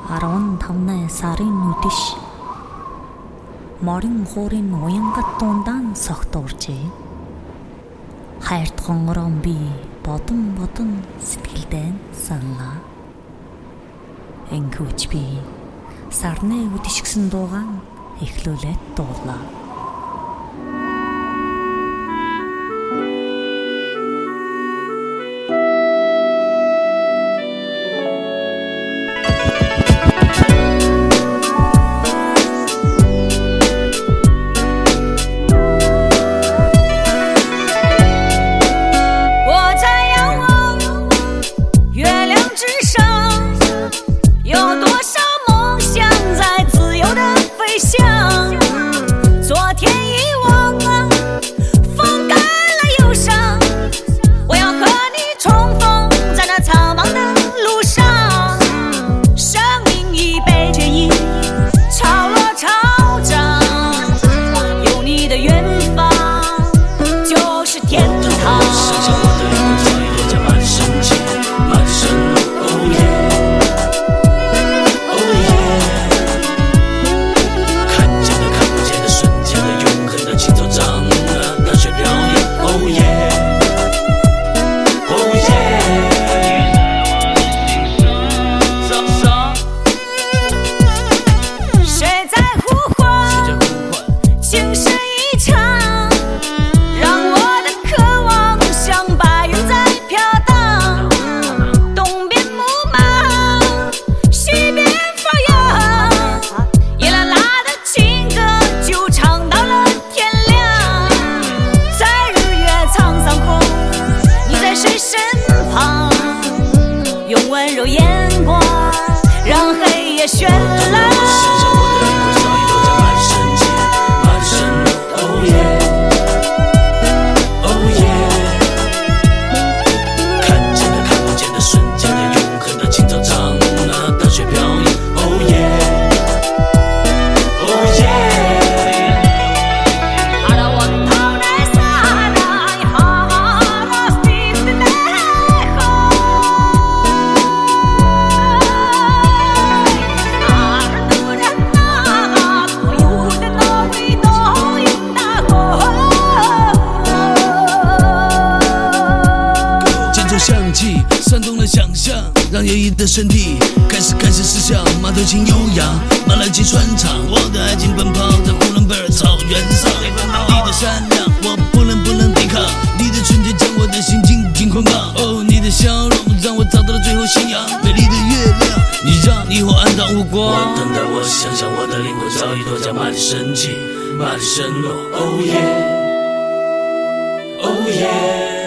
15-ны сарын үдэш морин хуурын уянгат дундаа согтууржээ. Хайрт хонгорон би бодон сэтгэлдээ саналаа. Энхүүч би сарны үдэш гэсэн дуугаан эхлүүлээд дуулаа. 煽动了想象，让爷爷的身体开始思想，马头琴悠扬，马来琴传唱，我的爱情奔跑在呼伦贝尔草原上。你的善良我不能抵抗，你的纯洁将我的心紧紧捆绑。哦，你的笑容让我找到了最后信仰，美丽的月亮，你让以后暗淡无光。我等待，我想象我的灵魂早已脱缰，马的神奇，马的承诺。Oh yeah，Oh yeah。